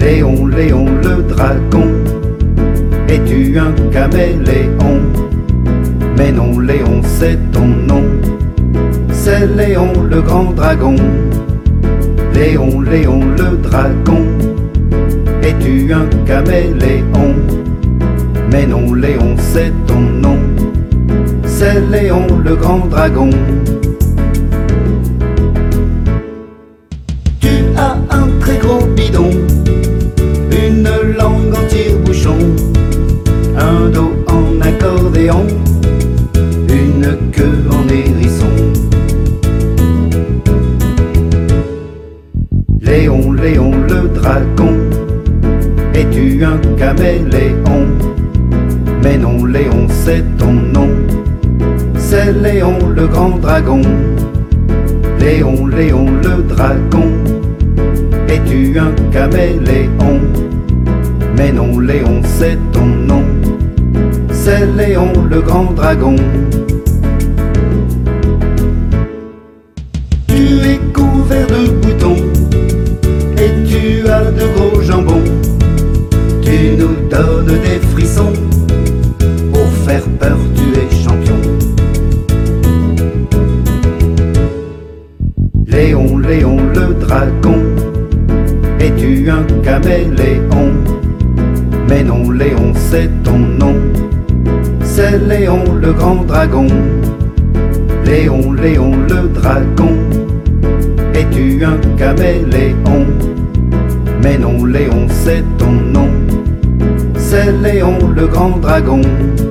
Léon, Léon le dragon, es-tu un caméléon? Mais non Léon, c'est ton nom, c'est Léon le grand dragon. Léon, Léon le dragon, es-tu un caméléon? Mais non Léon, c'est ton nom, c'est Léon le grand dragon. Tu as un très gros bidon, une langue en tire-bouchon, un dos en accordéon, une queue en hérisson. Léon, Léon le dragon, es-tu un caméléon? Mais non Léon, c'est ton nom, c'est Léon le grand dragon. Léon, Léon le dragon, es-tu un caméléon? Mais non Léon, c'est ton nom, c'est Léon le grand dragon. Tu es couvert de boutons et tu as de gros jambons. Tu nous donnes des frissons, pour faire peur tu es champion. Léon, Léon le dragon, es-tu un caméléon? Mais non Léon, c'est ton nom, c'est Léon le grand dragon. Léon, Léon le dragon, es-tu un caméléon? Mais non Léon, c'est ton nom, c'est Léon le grand dragon.